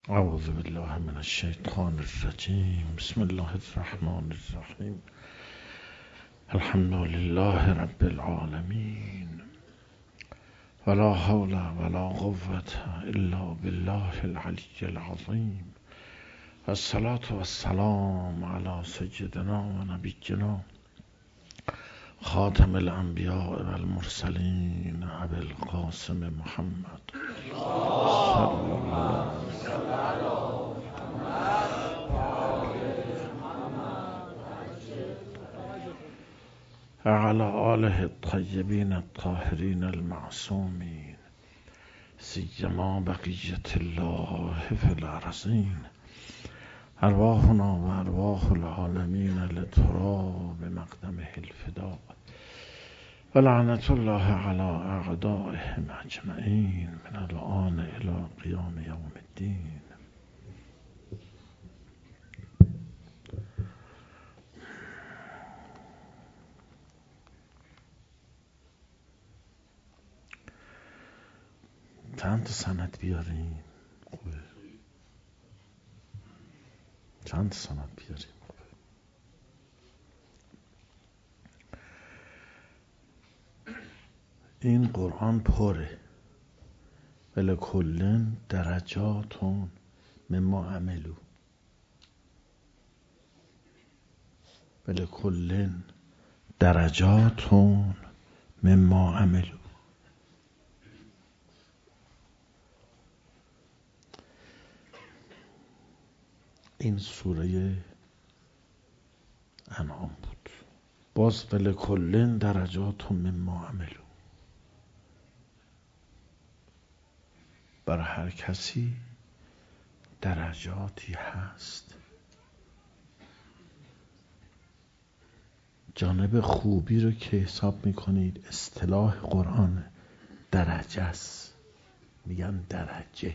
اعوذ بالله من الشیطان الرجیم. بسم الله الرحمن الرحیم. الحمد لله رب العالمین ولا حول ولا قوة الا بالله العلی العظیم. الصلاة والسلام على سیدنا و نبینا خاتم الانبیاء والمرسلین ابی القاسم محمد صلی الله وعلى آله الطيبين الطاهرين المعصومين سيما بقية الله في الأرضين. أرواحنا وأرواح العالمين لتراب مقدمه الفداء ولعنة الله على أعدائهم أجمعين من الآن إلى قيام يوم الدين. چند تا سند بیاریم؟ خوبه. چند تا سند بیاریم؟ خوبه. این قرآن پره ولکلن درجاتون مما عملو. ولکلن درجاتون مما عملو. این سوره انعام بود. باز ولکلن درجات مما عملو. برای هر کسی درجاتی هست. جانب خوبی رو که حساب میکنید اصطلاح قرآن درجه است. میگن درجه.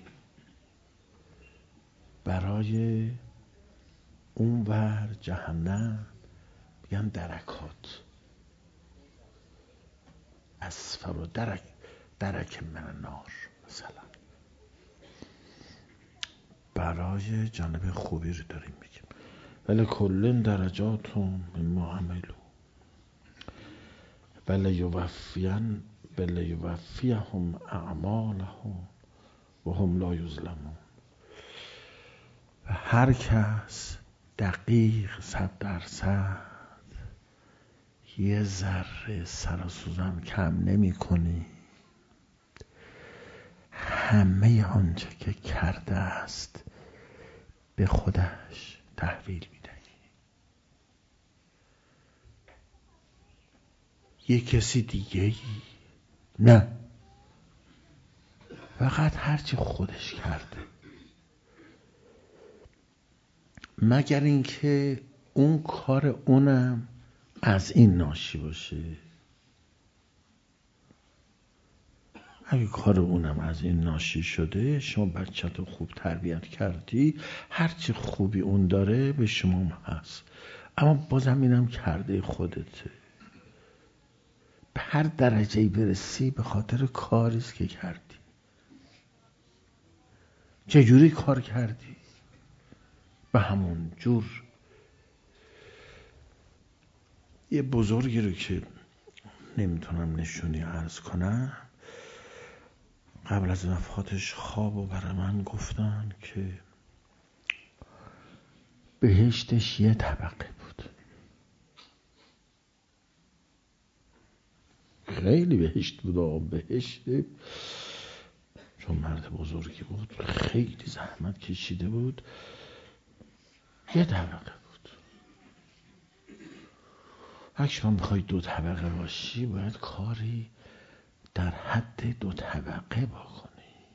برای اون ور جهنم میگن درکات. اسفل و درک من النار مثلا. برای جانب خوبی رو داریم میگیم ولکلن درجاتون مما عملو ولیوفیهم اعمالهم و هم لا یظلمون. و هر کس دقیق 100% یه ذره سر و سوزن کم نمی کنی. همه آنچه که کرده است به خودش تحویل می دهی. یه کسی دیگه ای نه، فقط هرچی خودش کرده، مگر اینکه اون کار اونم از این ناشی باشه. اگه کار اونم از این ناشی شده، شما بچه‌تو خوب تربیت کردی، هرچی خوبی اون داره به شما هست، اما بازم اینم کرده خودته. به هر درجه‌ای برسی به خاطر کاریست که کردی. چجوری کار کردی؟ به همون جور. یه بزرگی رو که نمیتونم نشونی عرض کنم، قبل از وفاتش خوابو برای من گفتن که بهشتش یه طبقه بود. خیلی بهشت بود. بهشت، چون مرد بزرگی بود، خیلی زحمت کشیده بود. یه طبقه بود. اگه شما میخوای 2 طبقه باشی باید کاری در حد 2 طبقه بکنی.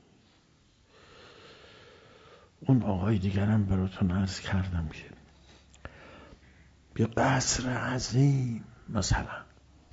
اون آقای دیگرم براتون عرض کردم که یه قصر عظیم مثلا،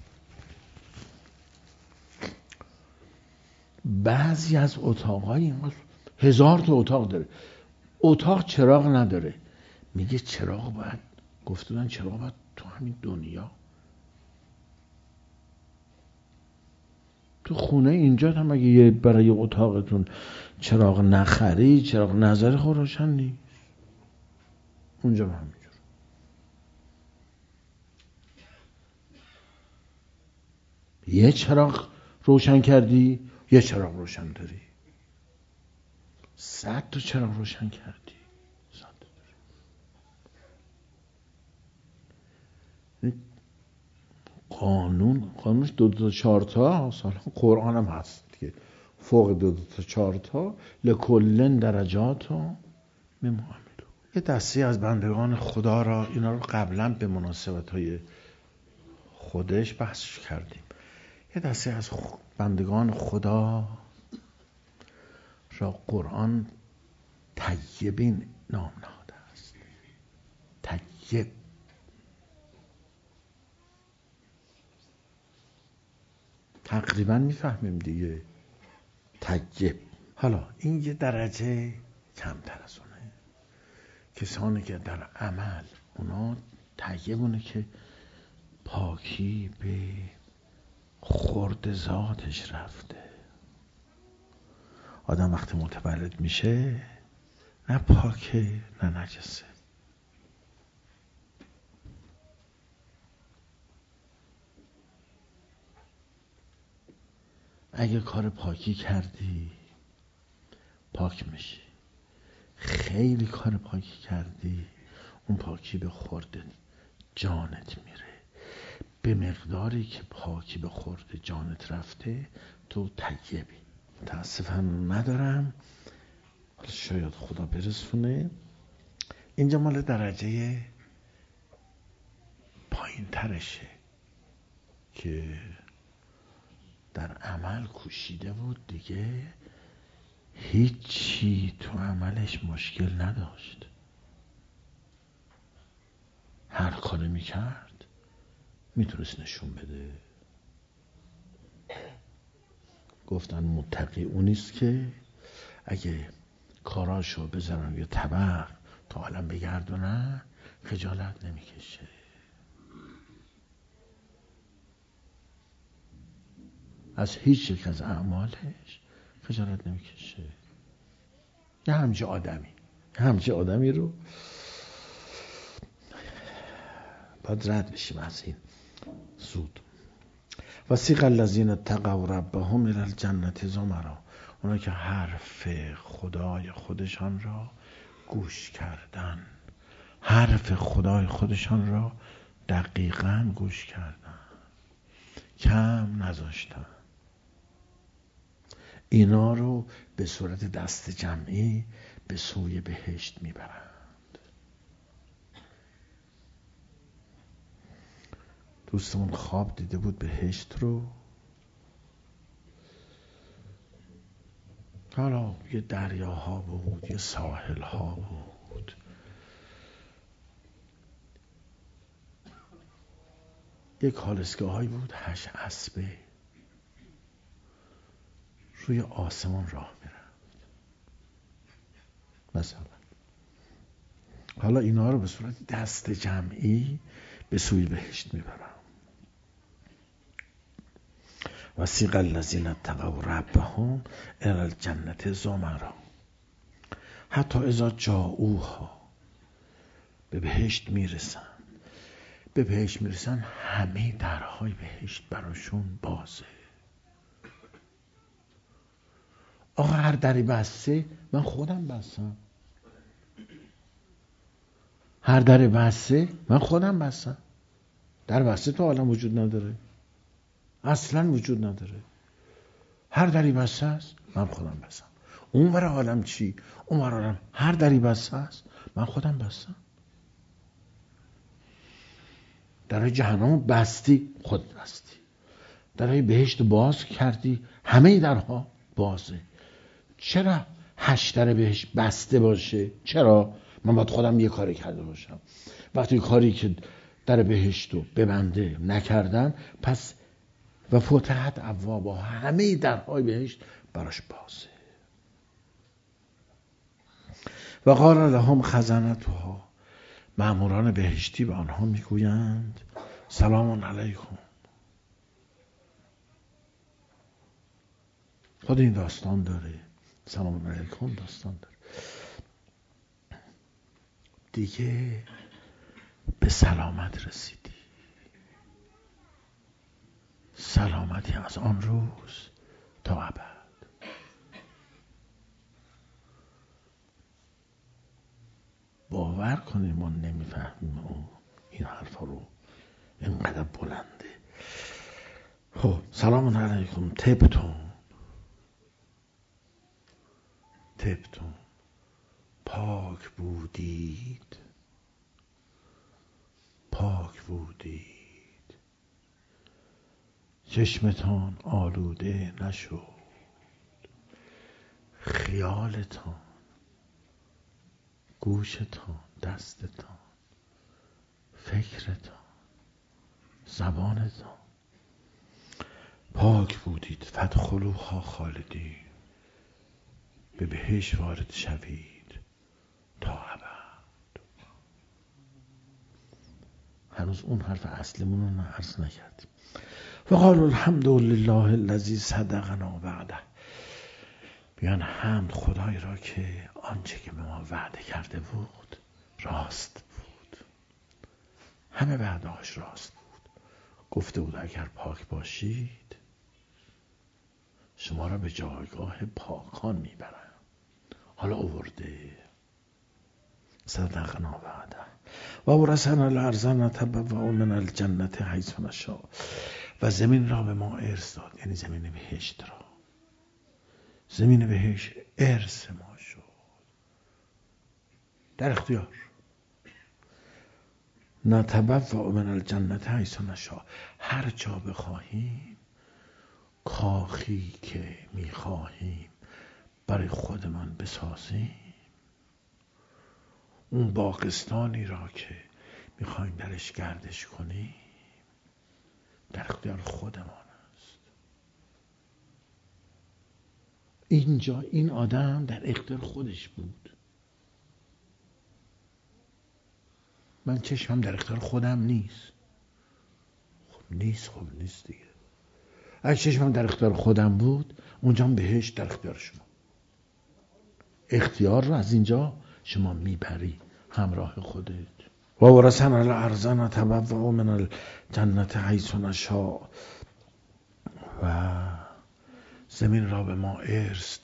بعضی از اتاقای 1000 تا اتاق داره، اتاق چراغ نداره. میگه چراغ باید، گفتن چراغ باید تو همین دنیا تو خونه اینجا هم اگه یه برای اتاقتون چراغ نخری، چراغ نظری خب روشن نیست. اونجا هم همینجور. یه چراغ روشن کردی، یه چراغ روشن داری. 100 تا چراغ روشن کردی، 100 تا داری. قانونش 2 تا 4 تا، قرآن هم هست دیگه، فوق 2 تا 4 تا لکلن درجات و مما. یه دسته از بندگان خدا را، اینا رو قبلا به مناسبت‌های خودش بحث کردیم، یه دسته از بندگان خدا را قرآن طیبین نام نهاده است. طیب. تقریبا میفهمیم دیگه. طیب. حالا این یه درجه کمتر از اونه. کسانی که در عمل اونا طیبونه که پاکی به خرد ذاتش رفته. آدم وقتی متولد میشه نه پاکه نه نجسه. اگه کار پاکی کردی پاک میشی. خیلی کار پاکی کردی اون پاکی به خورد جانت میره. به مقداری که پاکی به خورد جانت رفته تو طیبی. متاسفم ندارم، شاید خدا برسونه. اینجا مال درجه پایین ترشه که در عمل کوشیده بود دیگه، هیچی تو عملش مشکل نداشت، هر کاری میکرد میتونست نشون بده. گفتن متقی اونیست که اگه کاراشو بذارن یه طبق تا عالم بگردونن خجالت نمیکشه. از هیچ یک از اعمالش خجالت نمیکشه. یه همچه آدمی رو باید رد بشیم از این زود. وسیق الذین اتقوا ربهم الی الجنة زمرا. اونا که حرف خدای خودشان را گوش کردن، حرف خدای خودشان را دقیقاً گوش کردن، کم نذاشتن، اینا رو به صورت دست جمعی به سوی بهشت میبرند. دوستمون خواب دیده بود بهشت رو، حالا یه دریاها بود، یه ساحلها بود، یه کالسکه هایی بود 8 اسبه روی آسمان راه میرفت مثلا. حالا اینا رو به صورت دست جمعی به سوی بهشت میبرم. وسیق الذین اتقوا ربهم الی الجنة زمرا حتی اذا جاءوها. به بهشت میرسن، همه درهای بهشت براشون بازه. آقا هر دری بسته، من خودم بستم. هر در بسته من خودم بستم. در بسته تو عالم وجود نداره، اصلا وجود نداره. هر دری بسته است من خودم بستم. اون ور عالم چی؟ اون ور عالم هر دری بسته است من خودم بستم. درهای جهنم بستی، خود بستی. درهای بهشت باز کردی، همه درها بازه. چرا 8 در بهشت بسته باشه؟ چرا؟ من باید خودم یه کاری کرده باشم. وقتی کاری که در بهشت رو ببنده نکردن، پس و فتحت ابوابها، همه درهای بهشت براش بازه. و قال لهم خزنتها، مأموران بهشتی به آنها میگویند سلام علیکم، خود این داستان داره، سلام علیکم داستان داره. دیگه به سلامت رسیدی، سلامتی از آن روز تا ابد. باور کنید ما نمیفهمیم این حرفا رو، اینقدر بلنده. خب سلام علیکم، تبتون پاک بودید، چشمتان آلوده نشد، خیالتان، گوشتان، دستتان، فکرتان، زبانتان پاک بودید. فادخلوها خالدین، به بهشت وارد شوید تا ابد. هنوز اون حرف اصلیمون رو عرض نکردیم. وقال الحمد لله الذی صدقنا وعده. بیان حمد خدای را که آنچه که به ما وعده کرده بود راست بود. همه وعده‌اش راست بود. گفته بود اگر پاک باشید شما را به جایگاه پاکان میبرم. حالا آورده صدقنا وعده و ورثنا الارض نتبوأ من الجنة حیث نشاء. و زمین را به ما ارث داد، یعنی زمین بهشت را. زمین بهشت ارث ما شد، در اختیار. نتبوأ من الجنة حیث نشاء، هر جا بخواهیم، کاخی که میخواهیم برای خودمان بسازیم، اون باغستانی را که میخوایم درش گردش کنیم، در اختیار خودمان است. اینجا این آدم در اختیار خودش بود. من چشمم در اختیار خودم نیست. خب نیست دیگه. اگه چشمم در اختیار خودم بود، اونجا بهشت در اختیار شما. اختیار رو از اینجا شما میبری همراه خودت. و ورثنا الارض نتبوأ من الجنة حیث نشاء. و زمین را به ما ارث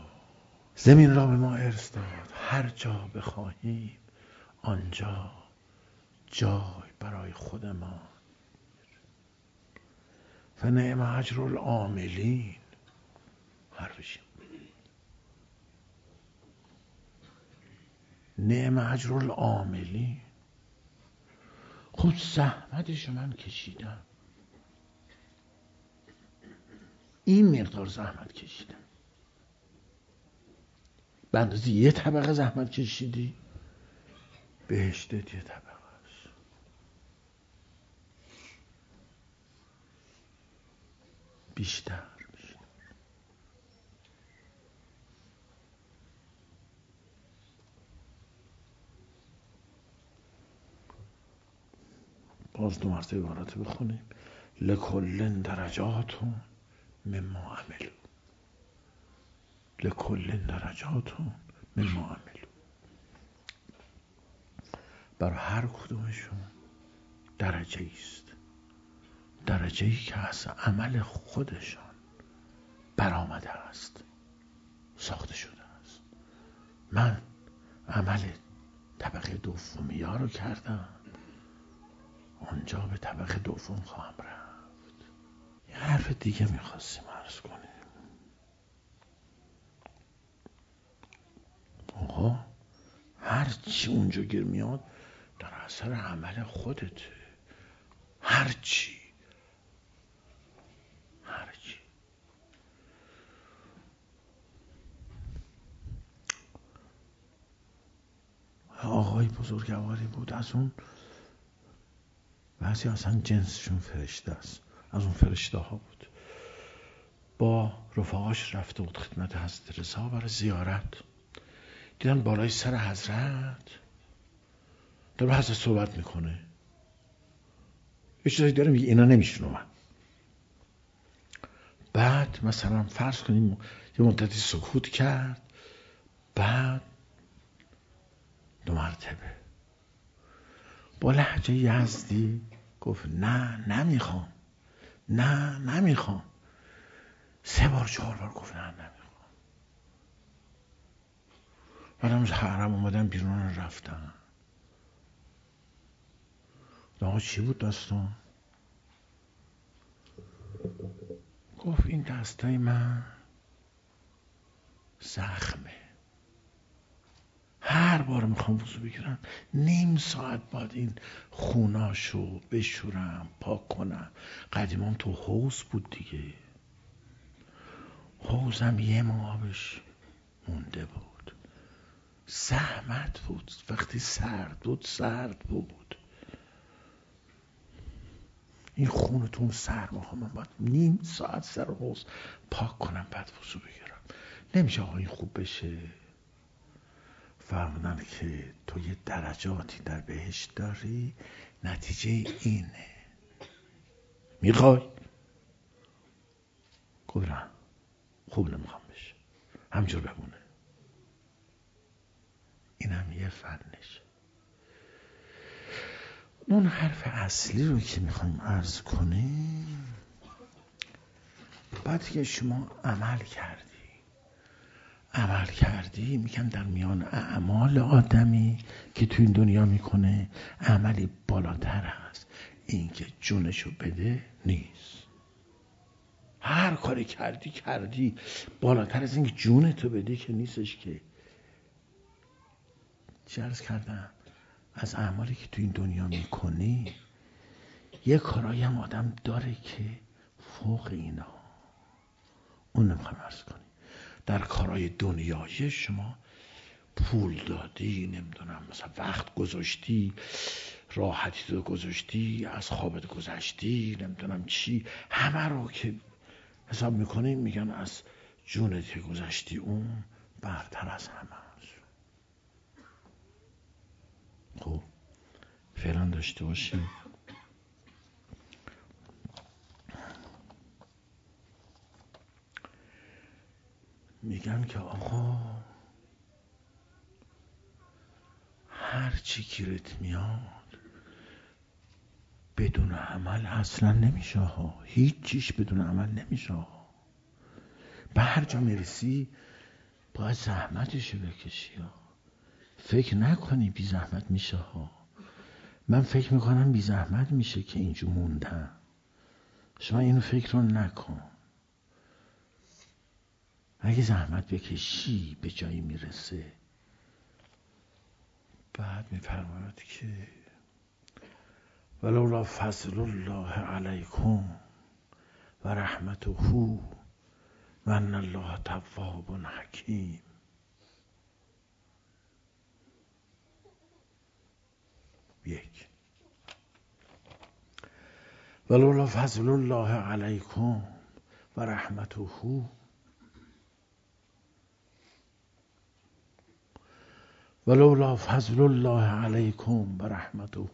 داد. هر جا بخواهیم آنجا جای برای خودمان. فنعم اجر العاملین. حرفش نعم اجر العاملین. خود زحمتشو من کشیدم، این مقدار زحمت کشیدم. به اندازه یه طبقه زحمت کشیدی، بهشتت یه طبقه است. بیشتر. باز دو مرتبه عبارت بخونیم. لکل درجات مما عملوا. برای هر کدومشون درجه است، درجه‌ای که از عمل خودشان برآمده است، ساخته شده است. من عمل طبقه دومی ها رو کردم، اونجا به طبقه دوم خواهم رفت. یه حرف دیگه میخواستیم عرض کنیم. آقا هر چی اونجا گیر میاد در اثر عمل خودته. هر چی آقای بزرگواری بود، از اون بعضی اصلا جنسشون فرشته است، از اون فرشته ها بود. با رفقاش رفته بود خدمت حضرت رضا برای زیارت. دیدن بالای سر حضرت داره با حضرت صحبت میکنه. یه چیزایی داره میگه، اینا نمیشنون. بعد مثلا فرض کنیم یه مدتی سکوت کرد، بعد 2 مرتبه با لهجه یزدی گفت نه نمیخوام، نه نمیخوام. 3 بار 4 بار گفت نه نمیخوام. بعدم از حرم اومدن بیرون رفتن. آقا چی بود داستان؟ گفت این دستای من زخمه، هر بار میخوام وضو بگیرم 1/2 ساعت بعد این خوناشو بشورم پاک کنم. قدیما تو حوض بود دیگه، حوضم 1 ماه آبش مونده بود، زحمت بود، وقتی سرد بود. این خونتون سرماها من باید 1/2 ساعت سر حوض پاک کنم بعد وضو بگیرم. نمیشه آقا این خوب بشه؟ فهمدن که تو یه درجاتی در بهشت داری، نتیجه اینه. میخوای؟ گفت نه خوب نمیخوام بشه، همجور بمونه. اینم یه فنش. اون حرف اصلی رو که میخوایم عرض کنیم، بعد که شما عمل کردی میگم در میان اعمال آدمی که تو این دنیا میکنه عملی بالاتر هست، این که جونشو بده نیست. هر کاری کردی بالاتر از این که جونتو بده که نیستش. که چه عرض کردم؟ از اعمالی که تو این دنیا میکنی یه کارایی هم آدم داره که فوق اینا، اون نمیخوام عرض کنی. در کارهای دنیایی شما پول دادی، نمیدونم مثلا وقت گذاشتی، راحتی تو گذاشتی، از خوابت گذشتی، نمیدونم چی، همه رو که حساب میکنیم میگن از جونت گذشتی اون برتر از همه است. خب فعلا داشته باشیم. میگن که آقا هر چی گیرت میاد بدون عمل اصلا نمیشه ها، هیچ چیش بدون عمل نمیشه ها. به هر جا میرسی باید زحمتشو بکشی ها. فکر نکنی بی زحمت میشه ها. من فکر میکنم بی زحمت میشه که اینجا موندم. شما اینو فکر رو نکن. اگه زحمت بکشی به جایی میرسه. بعد میفرماید که ولولا فضل الله علیکم و رحمته و ان الله تواب حکیم. یک، ولولا فضل الله علیکم و رحمته ولولا فضل الله علیکم و رحمته،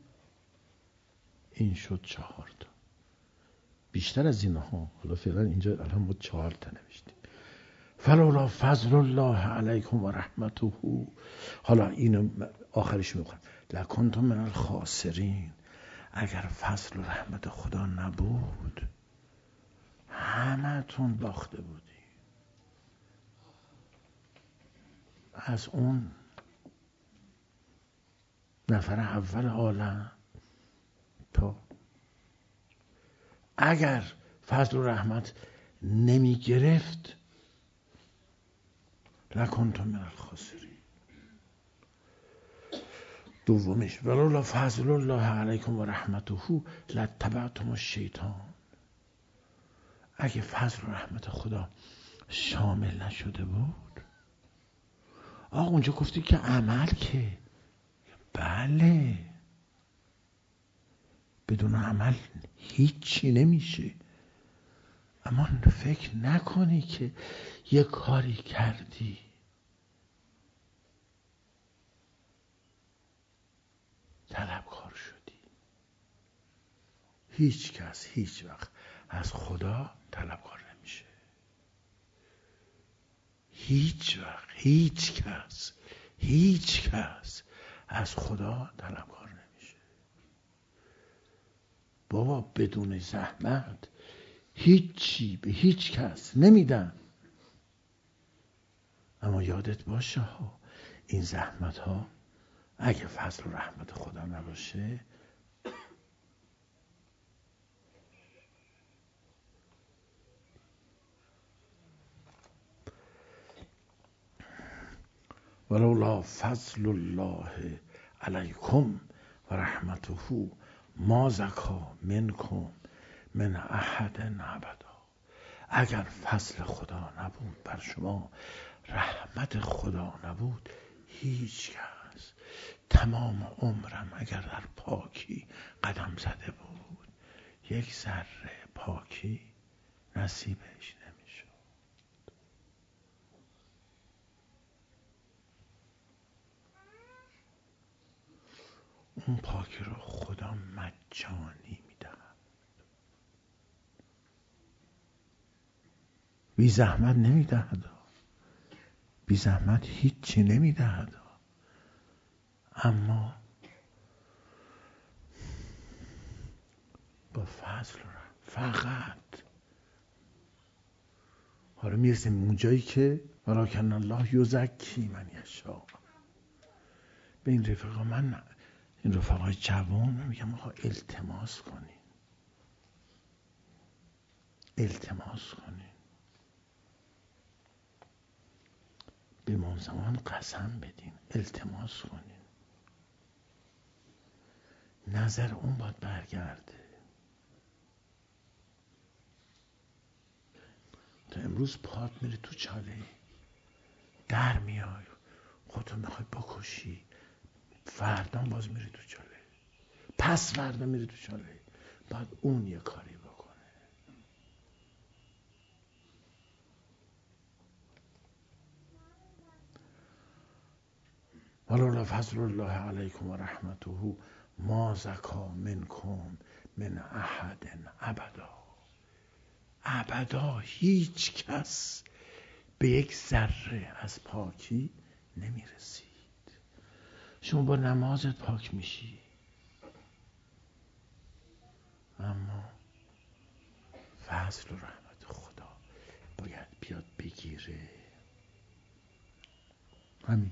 این شد 4 تا. بیشتر از اینها، حالا فعلا اینجا الان ما 4 تا نوشتیم. فلولا فضل الله علیکم و رحمته، حالا اینو آخرش میخوام لکنتم من الخاسرین، اگر فضل و رحمت خدا نبود همه تون باخته بودی. از اون نفر اول عالم تا اگر فضل و رحمت نمی گرفت لکنتم من الخاسرین. دومش ولولا فضل الله علیکم و رحمته لاتبعتم الشیطان، اگه فضل و رحمت خدا شامل نشده بود. آقا اونجا گفتی که عمل که بله، بدون عمل هیچی نمیشه. اما فکر نکنی که یه کاری کردی طلبکار شدی. هیچ کس هیچ وقت از خدا طلبکار هیچ وقت هیچ کس از خدا طلبکار نمیشه. بابا بدون زحمت هیچی به هیچ کس نمیدن. اما یادت باشه ها، این زحمت ها اگه فضل و رحمت خدا نباشه ولولا فضل الله علیکم و رحمته ما زکا منکم من احد ابدا. اگر فضل خدا نبود بر شما، رحمت خدا نبود، هیچ کس تمام عمرم اگر در پاکی قدم زده بود، یک ذره پاکی نصیبش نمیشد. اون پاکی رو خدا مجانی میدهد، بی زحمت نمیدهد، بی زحمت هیچی نمیدهد. اما با فضل فقط حالا میرسیم اونجایی که ولکن الله یزکی من یشاء. به این رفقا من، این رفقای جوان میگم آقا التماس کنین، التماس کنین، به منزمان قسم بدین، التماس کنین، نظر اون باید برگرده. تا امروز پات میره تو چاله، در میای خودتو میخوای بکشی، فردا باز میری تو چاله، پس فردا میری تو چاله، باید اون یه کاری بکنه. ولولا فضل الله علیکم و رحمته ما زکا منکم من احد ابدا. هیچ کس به یک ذره از پاکی نمیرسید. شما با نمازت پاک میشی، اما فضل و رحمت خدا باید بیاد بگیره. همین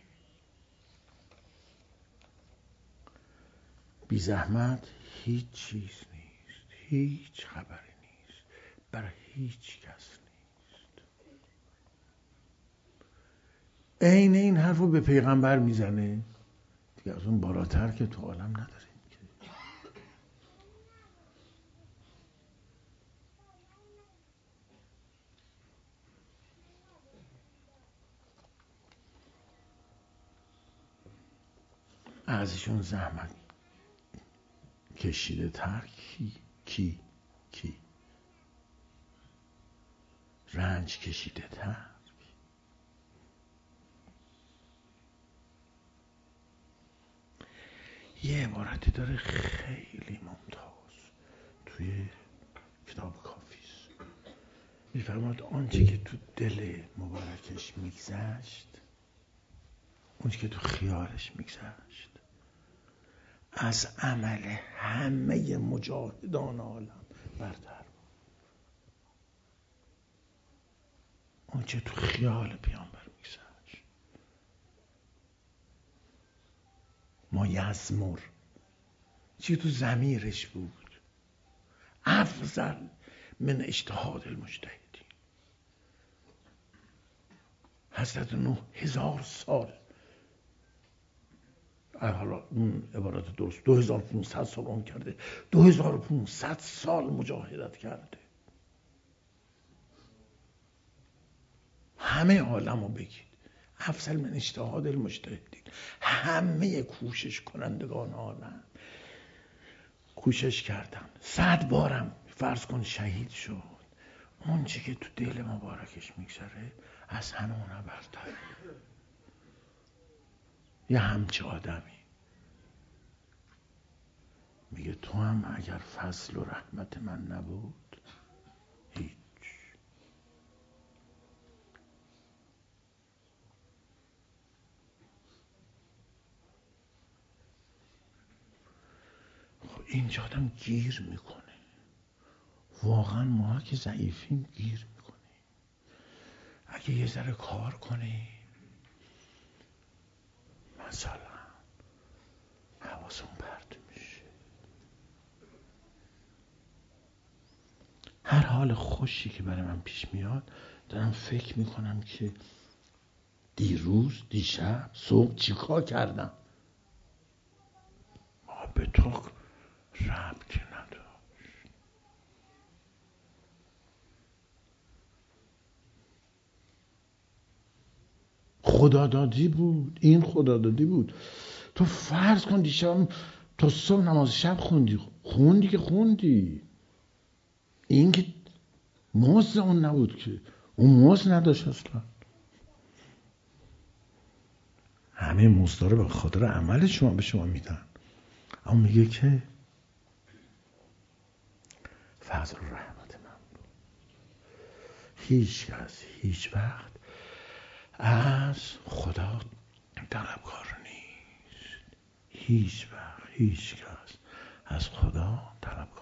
بی زحمت هیچ چیز نیست، هیچ خبری نیست، برای هیچ کس نیست. عین این حرف رو به پیغمبر میزنه دیگه، از اون بالاتر که تو عالم نداریم که. ازشون زحمت کشیده تر کی رنج کشیده تر. یه عبارتی داره خیلی ممتاز توی کتاب کافیست، میفرماد آنچه که تو دل مبارکش میگذشت، اونچه که تو خیالش میگذشت، از عمل همه مجاهدان عالم برتر. اونچه تو خیال پیامبر میگذشت، ما یزمر، چی تو ضمیرش بود، افضل من اجتهاد المجتهدین. حضرت نوح 1000 سال، حالا اون عبارت درست 2500 سال اون کرده، 2500 سال مجاهدت کرده. همه عالم رو بگید، افضل من اجتهاد المجتهدین، همه کوشش کنندگان عالم کوشش کردن، 100 بارم فرض کن شهید شد، اون چی که تو دل مبارکش میگذره از همه اونا برتره. یه همچه آدمی میگه تو هم اگر فضل و رحمت من نبود هیچ. اینجا آدم گیر میکنه. واقعا ما که ضعیفیم گیر میکنه. اگه یه ذره کار کنی، مثلا حواسمون پرت میشه. هر حال خوشی که برای من پیش میاد دارم فکر میکنم که دیروز، دیشب، صبح چیکار کردم. به تو ربطی نداشت. خدادادی بود. این خدادادی بود. تو فرض کن دیشب تا صبح نماز شب خوندی که خوندی. این که مزد اون نبود که. اون مزد نداشت اصلا. همه مزد رو به خاطر عمل شما به شما میدن. اما میگه که فضل و رحمت من بود. هیچ کس هیچ وقت از خدا طلبکار نیست. هیچ وقت هیچ کس از خدا طلبکار